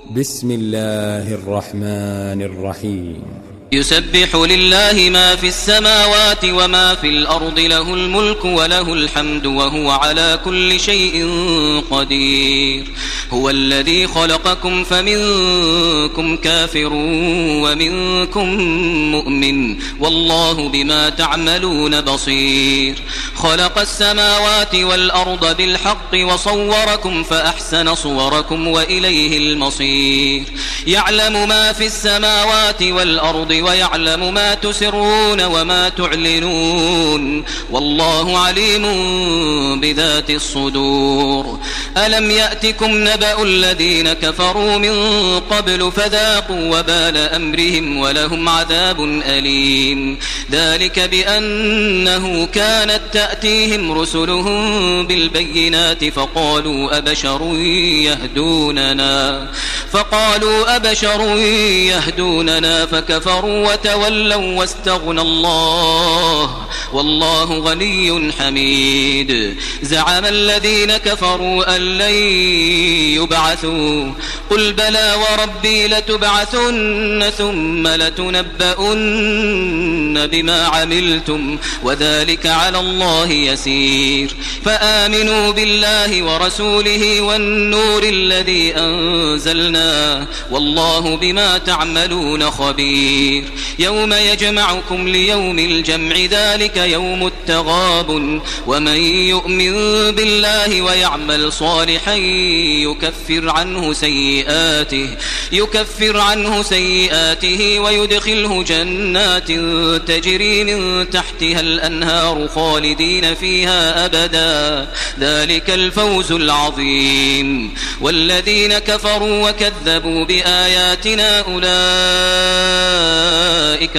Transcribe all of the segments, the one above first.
بسم الله الرحمن الرحيم. يسبح لله ما في السماوات وما في الأرض، له الملك وله الحمد وهو على كل شيء قدير. هو الذي خلقكم فمنكم كافر ومنكم مؤمن، والله بما تعملون بصير. خلق السماوات والأرض بالحق وصوركم فأحسن صوركم وإليه المصير. يعلم ما في السماوات والأرض ويعلم ما تسرون وما تعلنون، والله عليم بذات الصدور. ألم يأتكم نبأ الذين كفروا من قبل فذاقوا وبال أمرهم ولهم عذاب أليم. ذلك بأنه كانت تأتيهم رسلهم بالبينات فقالوا أبشر يهدوننا فكفروا وتولوا واستغنى الله، والله غني حميد. زعم الذين كفروا أن لن يبعثوا، قل بلى وربي لتبعثن ثم لتنبؤن بما عملتم وذلك على الله يسير. فآمنوا بالله ورسوله والنور الذي أنزلنا، والله بما تعملون خبير. يوم يجمعكم ليوم الجمع، ذلك يوم التغابن. ومن يؤمن بالله ويعمل صالحا يكفر عنه سيئاته ويدخله جنات تجري من تحتها الأنهار خالدين فيها أبدا، ذلك الفوز العظيم. والذين كفروا وكذبوا بآياتنا أولئك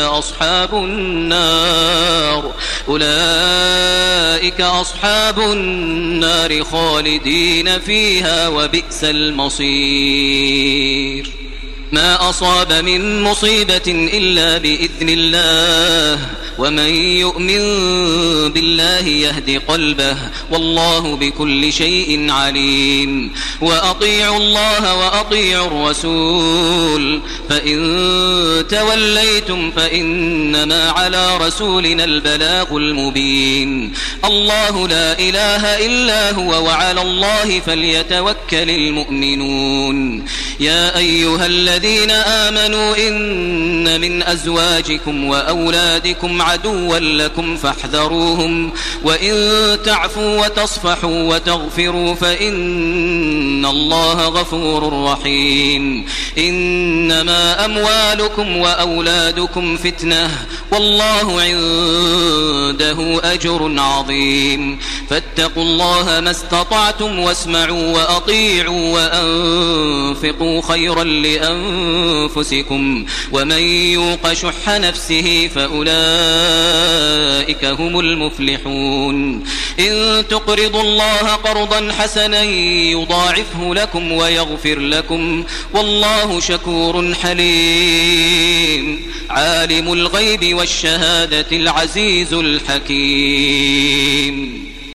أصحاب النار خالدين فيها وبئس المصير. ما أصاب من مصيبة إلا بإذن الله، ومن يؤمن بالله يهد قلبه، والله بكل شيء عليم. وأطيعوا الله وأطيعوا الرسول، فإن توليتم فإنما على رسولنا البلاغ المبين. الله لا إله إلا هو، وعلى الله فليتوكل المؤمنون. يا أيها الذين آمنوا إن من أزواجكم وأولادكم عدوا لكم فاحذروهم، وإن تعفوا وتصفحوا وتغفروا فإن الله غفور رحيم. إنما أموالكم وأولادكم فتنة، والله عنده أجر عظيم. فاتقوا الله ما استطعتم، واسمعوا وأطيعوا وأنفقوا خيرا لأنفسكم، ومن يوق شح نفسه فأولئك هم المفلحون. إن تقرضوا الله قرضا حسنا يضاعفه لكم ويغفر لكم، والله شكور حليم. عالم الغيب والشهادة العزيز الحكيم.